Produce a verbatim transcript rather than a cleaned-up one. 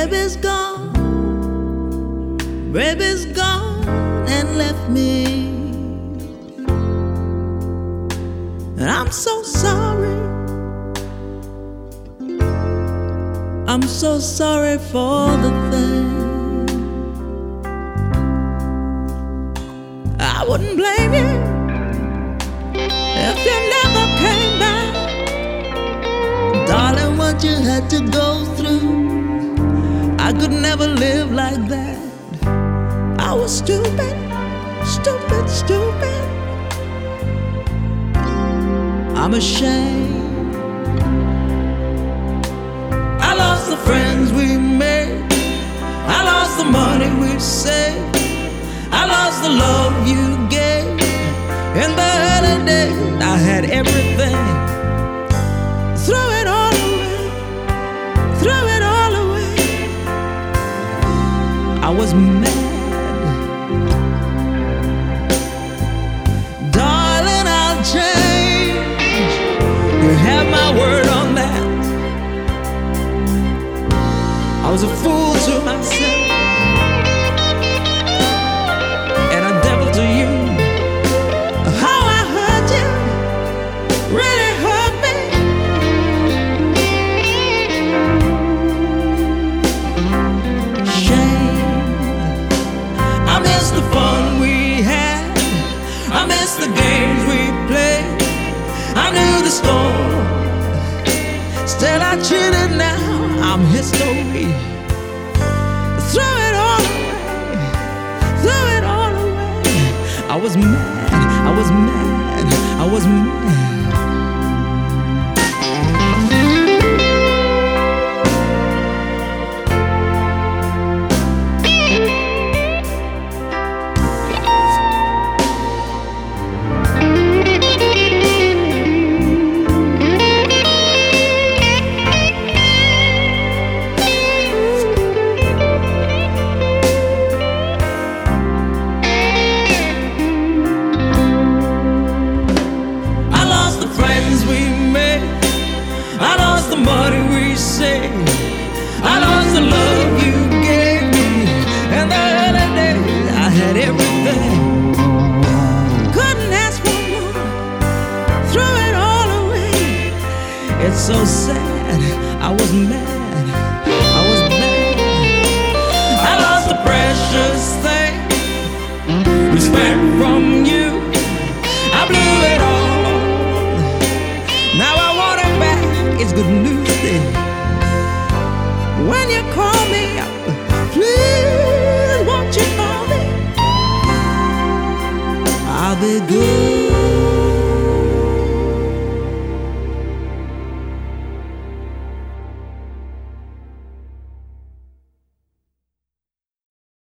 Baby's gone, baby's gone and left me. And I'm so sorry, I'm so sorry for the thing. I wouldn't blame you if you never came back. Darling, what you had to go through, I could never live like that. I was stupid, stupid, stupid. I'm ashamed. I lost the friends we made, I lost the money we saved, I lost the love you gave. In the early days I had everything. Throw it all away, throw it all away. I was mad. Darling, I'll change. You have my word on that. I was a fool to myself and a devil to you. How I hurt you really hurt me. Shame. I miss the fun we had, I miss the games we played. I knew the score, still I cheated now. I'm history. Throw it all away, throw it all away. I was mad, I was mad, I was mad. I lost the money we saved, I lost the love you gave me. And the other day I had everything, couldn't ask for more, threw it all away. It's so sad, I was mad, I was mad. I lost the precious thing, respect from you, I blew it all. Now I want it back, it's good news then. When you call me up, please won't you call me? I'll be good.